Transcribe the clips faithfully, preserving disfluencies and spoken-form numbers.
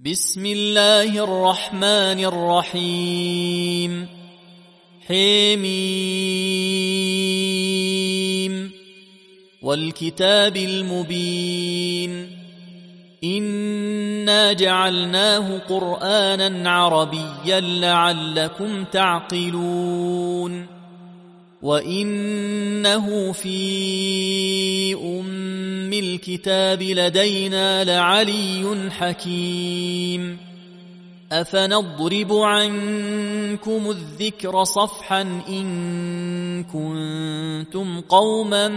بسم الله الرحمن الرحيم حميم والكتاب المبين إنا جعلناه قرآنا عربيا لعلكم تعقلون وإنه في أم الكتاب لدينا لعلي حكيم أفنضرب عنكم الذكر صفحا إن كنتم قوما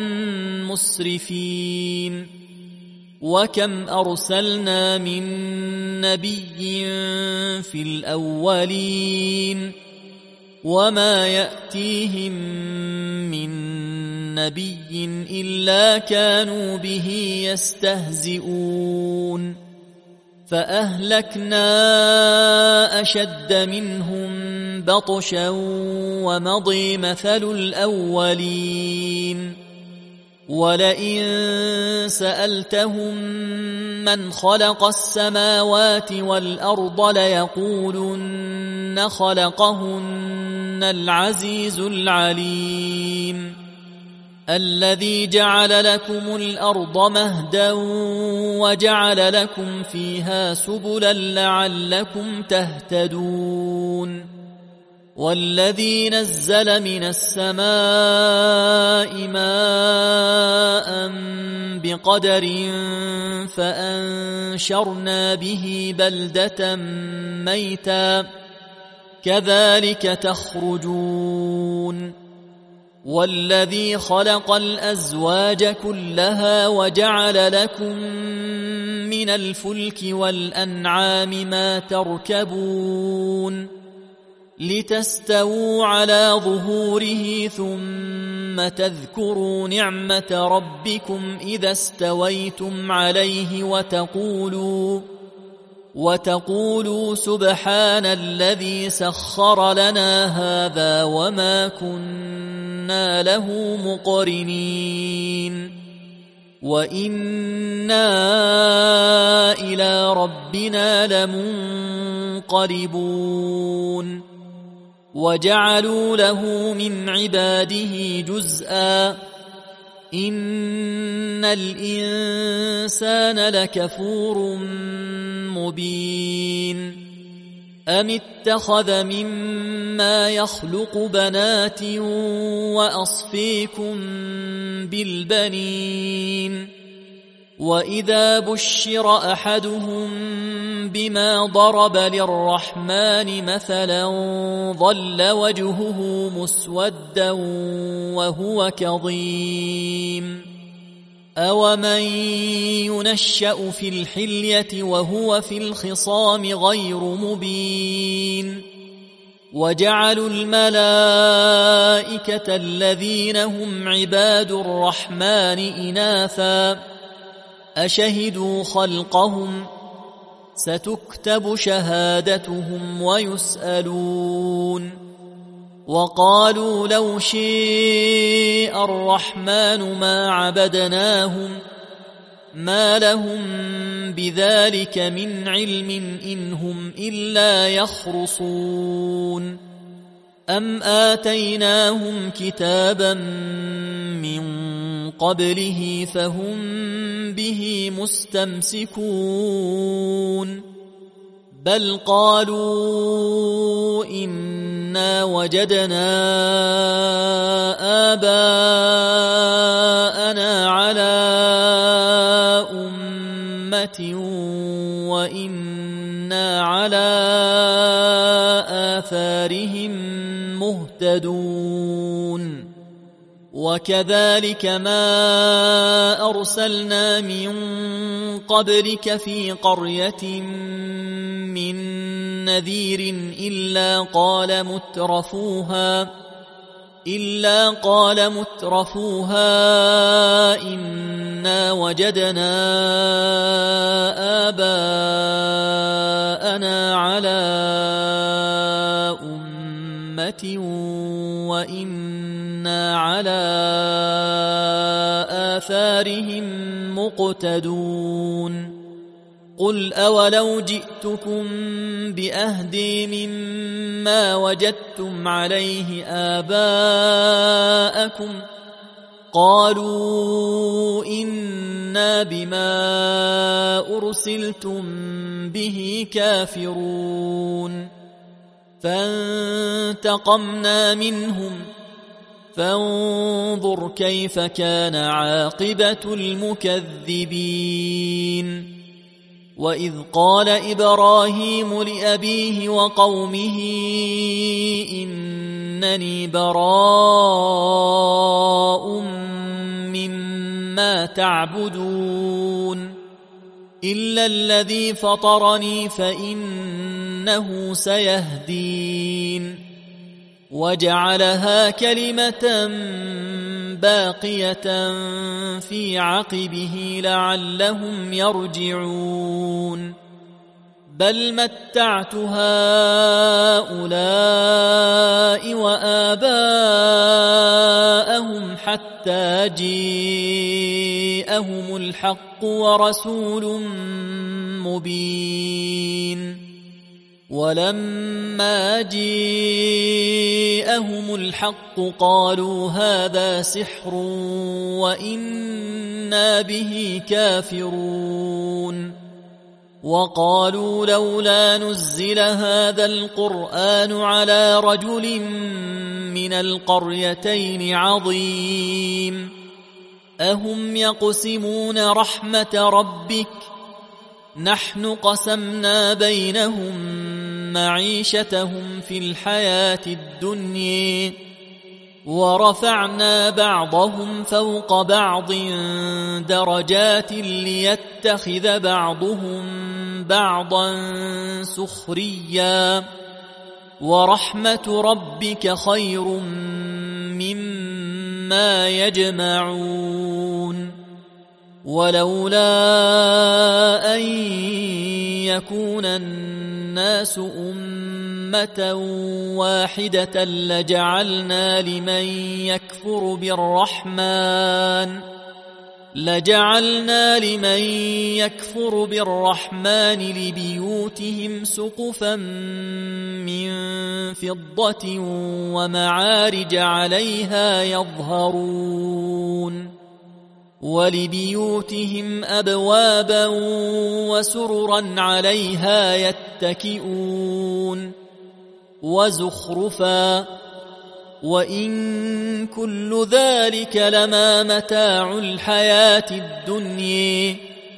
مسرفين وكم أرسلنا من نبي في الأولين وما يأتيهم من نبي إلا كانوا به يستهزئون فأهلكنا أشد منهم بطشا ومضي مثل الأولين ولئن سألتهم من خلق السماوات والأرض ليقولن خلقهن العزيز العليم الذي جعل لكم الأرض مهدا وجعل لكم فيها سبلا لعلكم تهتدون والذي نزل من السماء ماء بقدر فأنشرنا به بلدة ميتا كذلك تخرجون والذي خلق الأزواج كلها وجعل لكم من الفلك والأنعام ما تركبون لتستووا على ظهوره ثم تذكروا نعمة ربكم إذا استويتم عليه وتقولوا وتقولوا سبحان الذي سخر لنا هذا وما كنا له مقرنين وإنا إلى ربنا لمنقلبون وجعلوا له من عباده جزءا إن الإنسان لكفور مبين أم اتخذ مما يخلق بنات وأصفيكم بالبنين وإذا بشر أحدهم بما ضرب للرحمن مثلا ظل وجهه مسودا وهو كظيم أومن ينشأ في الحلية وهو في الخصام غير مبين وجعلوا الملائكة الذين هم عباد الرحمن إناثا أشهدوا خلقهم ستكتب شهادتهم ويسألون وقالوا لو شاء الرحمن ما عبدناهم ما لهم بذلك من علم إن هم إلا يخرصون أم آتيناهم كتابا من قبله فهم به مستمسكون بل قالوا إنا وجدنا آباءنا على أمة وإنا على آثارهم مهتدون وكذلك ما أرسلنا من قبلك في قرية من نذير إلا قال مترفوها إلا قال مترفوها إنا وجدنا آباءنا على أمة وإنا على آثارهم مقتدون قل أولو جئتكم بأهدي مما وجدتم عليه آباءكم قالوا إنا بما أرسلتم به كافرون فانتقمنا منهم فانظر كيف كان عاقبة المكذبين وإذ قال إبراهيم لأبيه وقومه إنني براء مما تعبدون إلا الذي فطرني فإنه سيهدين وجعلها كلمة باقية في عقبه لعلهم يرجعون بل متعت هؤلاء وآباءهم حتى جاءهم الحق ورسول مبين ولما جاءهم الحق قالوا هذا سحر وإنا به كافرون وقالوا لولا نزل هذا القرآن على رجل من القريتين عظيم أهم يقسمون رحمة ربك نحن قسمنا بينهم معيشتهم في الحياة الدنيا ورفعنا بعضهم فوق بعض درجات ليتخذ بعضهم بعضا سخريا ورحمة ربك خير مما يجمعون ولولا أن يكون الناس أمة واحدة لجعلنا لمن يكفر بالرحمن لجعلنا لمن يكفر بالرحمن لبيوتهم سقفا من فضة ومعارج عليها يظهرون ولبيوتهم أبوابا وسررا عليها يتكئون وزخرفا وإن كل ذلك لما متاع الحياة الدنيا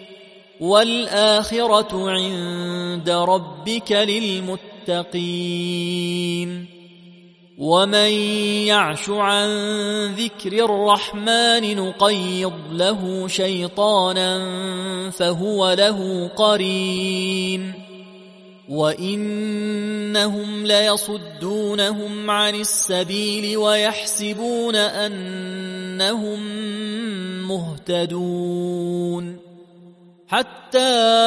والآخرة عند ربك للمتقين ومن يعش عن ذكر الرحمن نقيض له شيطانا فهو له قرين وإنهم ليصدونهم عن السبيل ويحسبون أنهم مهتدون حتى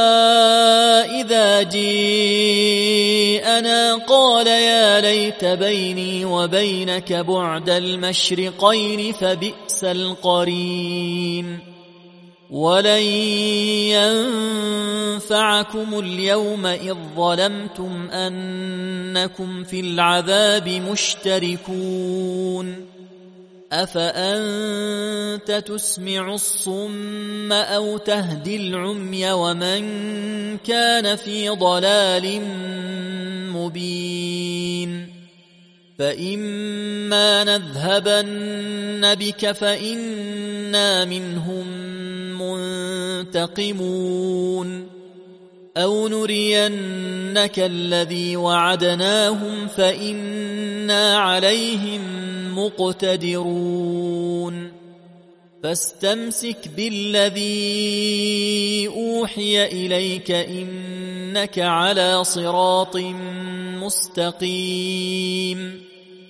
إذا جاءنا قال يا ليت بيني وبينك بعد المشرقين فبئس القرين ولن ينفعكم اليوم إذ ظلمتم أنكم في العذاب مشتركون أفأنت تسمع الصم أو تهدي العمي ومن كان في ضلال مبين فإما نذهبن بك فإنا منهم منتقمون أو نرينك الذي وعدناهم فإنا عليهم مقتدرون فاستمسك بالذي أوحي إليك إنك على صراط مستقيم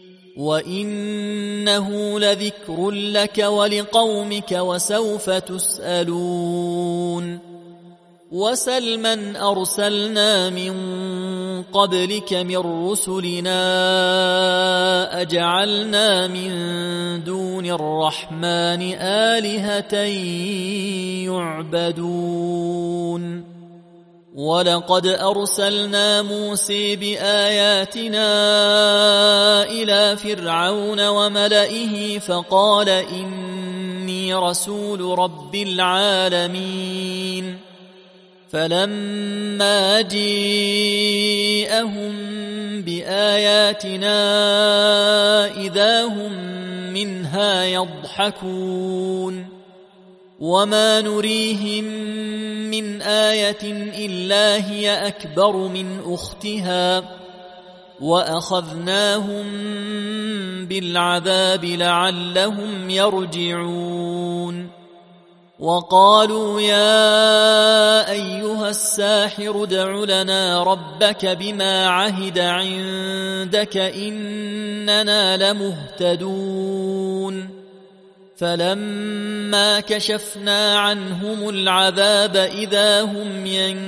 وإنه لذكر لك ولقومك وسوف تسألون وسل من أرسلنا من قبلك من رسلنا أجعلنا من دون الرحمن آلهة يعبدون ولقد أرسلنا موسى بآياتنا إلى فرعون وملئه فقال إني رسول رب العالمين فلما جاءهم بآياتنا إذا هم منها يضحكون وما نريهم من آية إلا هي أكبر من أختها وأخذناهم بالعذاب لعلهم يرجعون وقالوا يا أيها الساحر ادع لنا ربك بما عهد عندك إننا لمهتدون فلما كشفنا عنهم العذاب إذا هم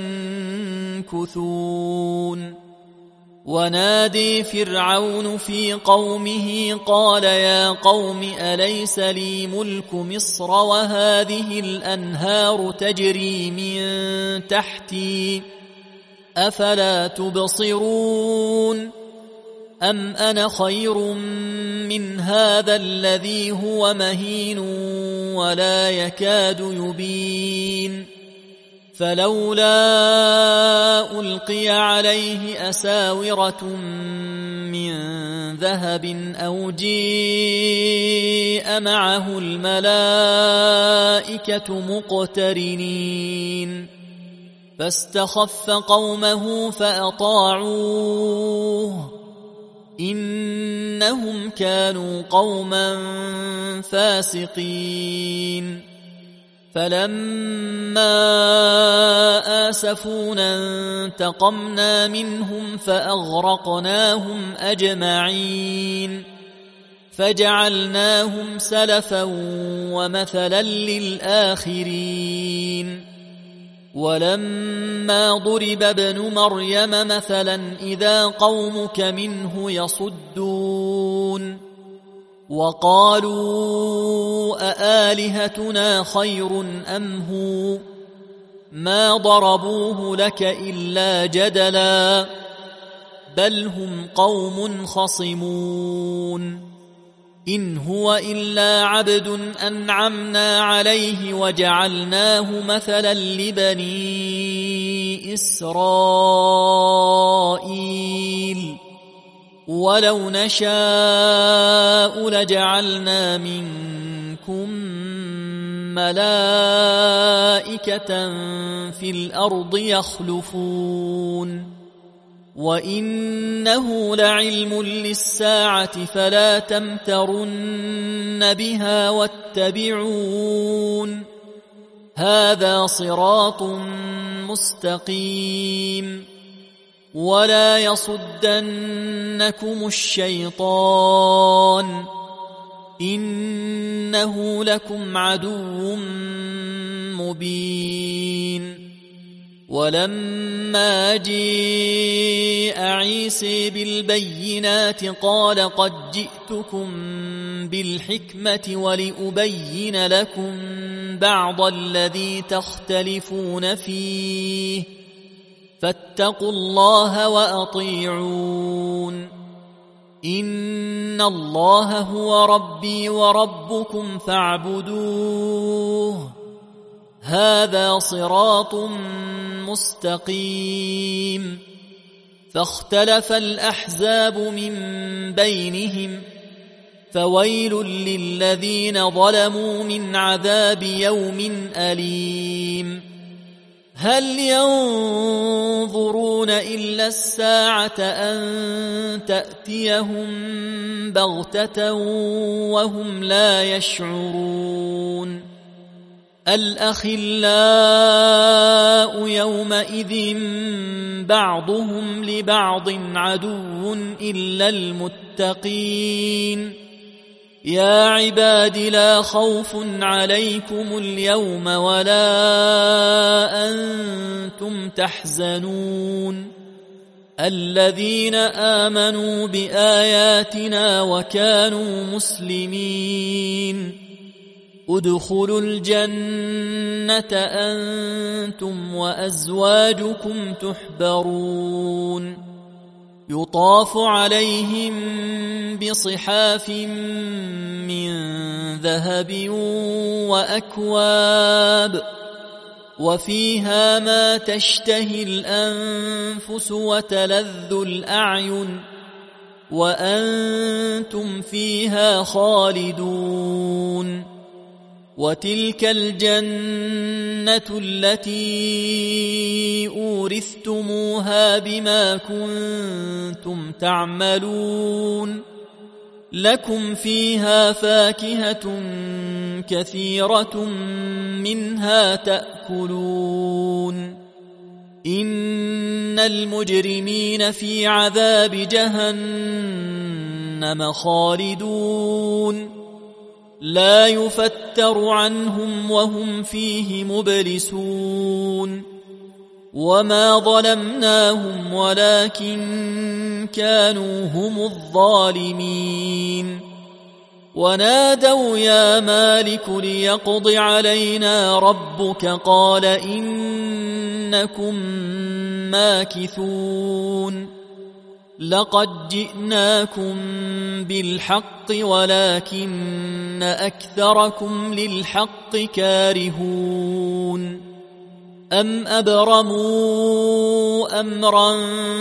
ينكثون ونادي فرعون في قومه قال يا قوم أليس لي ملك مصر وهذه الأنهار تجري من تحتي أفلا تبصرون أم أنا خير من هذا الذي هو مهين ولا يكاد يبين فلولا ألقي عليه أساورة من ذهب أو جيء معه الملائكة مقترنين فاستخف قومه فأطاعوه إنهم كانوا قوما فاسقين فلما آسفونا انتقمنا منهم فأغرقناهم أجمعين فجعلناهم سلفا ومثلا للآخرين ولما ضرب ابن مريم مثلا إذا قومك منه يصدون وقالوا أآلهتنا خير أم هو ما ضربوه لك إلا جدلا بل هم قوم خصمون إن هو إلا عبد أنعمنا عليه وجعلناه مثلا لبني إسرائيل ولو نشاء لجعلنا منكم ملائكة في الأرض يخلفون وإنه لعلم للساعة فلا تمترن بها واتبعون هذا صراط مستقيم ولا يصدنكم الشيطان إنه لكم عدو مبين ولما جاء عيسى بالبينات قال قد جئتكم بالحكمة ولأبين لكم بعض الذي تختلفون فيه فاتقوا الله وأطيعون إن الله هو ربي وربكم فاعبدوه هذا صراط مستقيم فاختلف الأحزاب من بينهم فويل للذين ظلموا من عذاب يوم أليم هل ينظرون إلا الساعة أن تأتيهم بغتة وهم لا يشعرون الأخلاء يومئذ بعضهم لبعض عدو إلا المتقين يا عباد لا خوف عليكم اليوم ولا أنتم تحزنون الذين آمنوا بآياتنا وكانوا مسلمين ادخلوا الجنة أنتم وأزواجكم تحبرون يطاف عليهم بصحاف من ذهب وأكواب وفيها ما تشتهي الأنفس وتلذ الأعين وأنتم فيها خالدون وتلك الجنة التي أورثتموها بما كنتم تعملون لكم فيها فاكهة كثيرة منها تأكلون إن المجرمين في عذاب جهنم خالدون لا يفتر عنهم وهم فيه مبلسون وما ظلمناهم ولكن كانوا هم الظالمين ونادوا يا مالك ليقض علينا ربك قال إنكم ماكثون لقد جئناكم بالحق ولكن أكثركم للحق كارهون أم أبرموا أمرا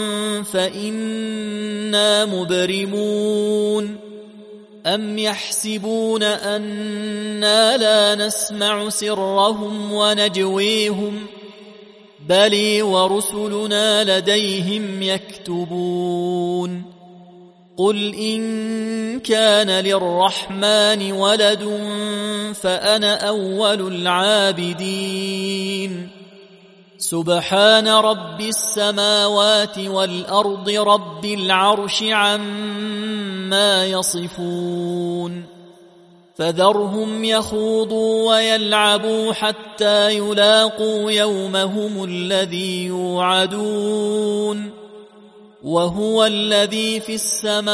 فإنا مبرمون أم يحسبون أنا لا نسمع سرهم ونجويهم بل ورسلنا لديهم يكتبون قل إن كان للرحمن ولد فأنا أول العابدين سبحان رب السماوات والأرض رب العرش عما يصفون فذرهم يخوضوا ويلعبوا حتى يلاقوا يومهم الذي يوعدون وهو الذي في السماء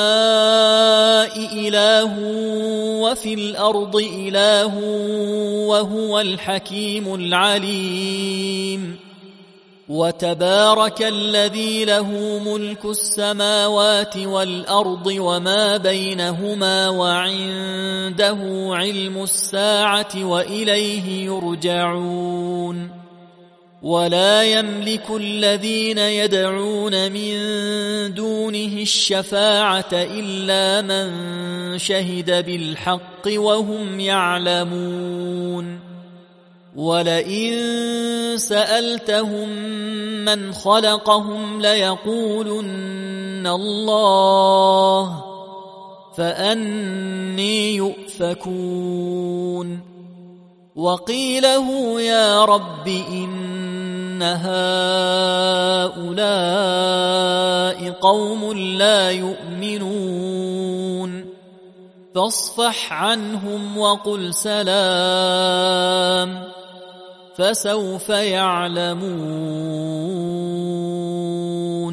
إله وفي الأرض إله وهو الحكيم العليم وتبارك الذي له ملك السماوات والأرض وما بينهما وعنده علم الساعة وإليه يرجعون ولا يملك الذين يدعون من دونه الشفاعة إلا من شهد بالحق وهم يعلمون ولئن سألتهم من خلقهم ليقولن الله فأني يؤفكون وقيله يا رب إن هؤلاء قوم لا يؤمنون فاصفح عنهم وقل سلام فسوف يعلمون